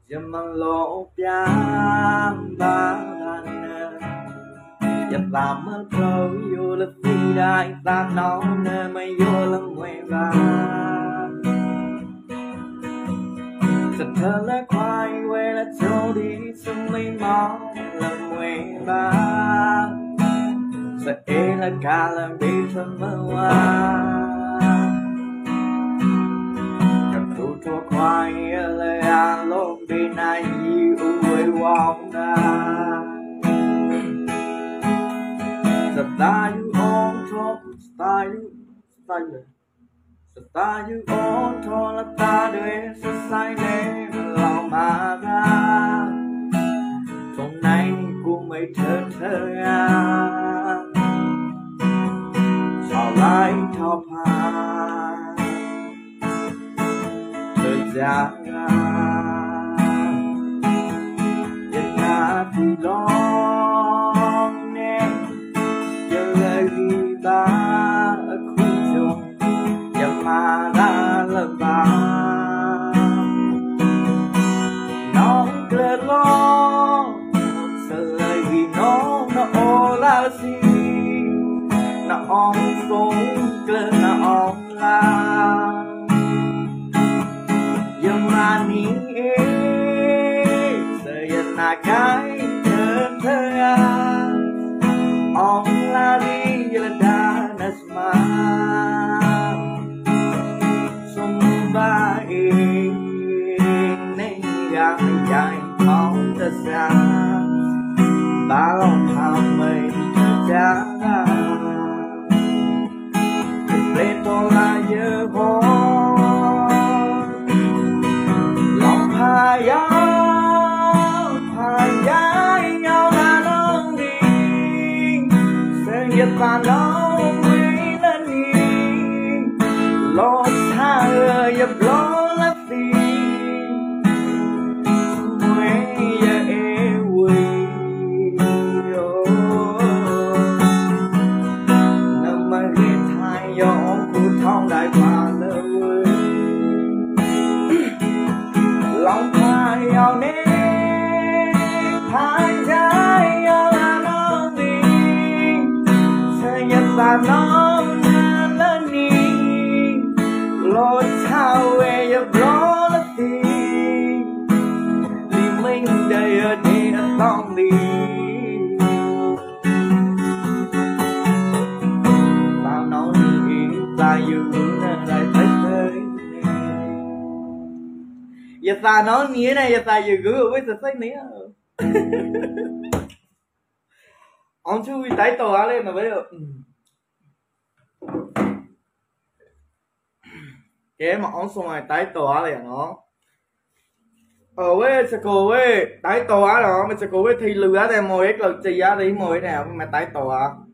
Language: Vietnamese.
Zaman lo pian badana Yat laman pro yo la vida ta no ne me yo la mueva Sa thơ la khoai we la cho đi sum mi mo la mueva Sa e la cala bi thâm wa Cho khoai lê a lô đi nay yêu quê vọng đà Style you on top, style you on top là ta để sẽ say nè lòng mà ra hôm nay của mấy thơ à sao lại thọ hà ra Việt Nam thì lo nè giờ lời vì ta ở khu chung giờ mà ra là ba nó kêu lo giờ lời vì nó ô là gì nó on xuống kêu nó on là Yamani Sayana kai thơ Ông la đi là đa nasma Sông ba Nên gang dài không ta xa Ba lòng tham mây cha ra Lên to là dơ vô nhau là nông đi sẽ nghiệp và nó mới lên đi lo xa nhập lo lắm đi mới e quỳ nằm mà hiện thay do cụ thông đại hòa lơ lòng thay nhau nên ta nó lên đi lo sao về nhập lo là gì vì mình đây ở đây là con đi ta nói đi ta yêu lại phải tới giờ ta nói nghĩa này giờ ta yêu gửi với sự sách nữa ông chú bị tái tổ lên mà bây giờ cái mà ông xong rồi tái tổ này nó ở với sẽ cố với tái tổ đó mà sẽ cố với thì lừa để mồi cái lần gì á thì mồi nào mà tái tổ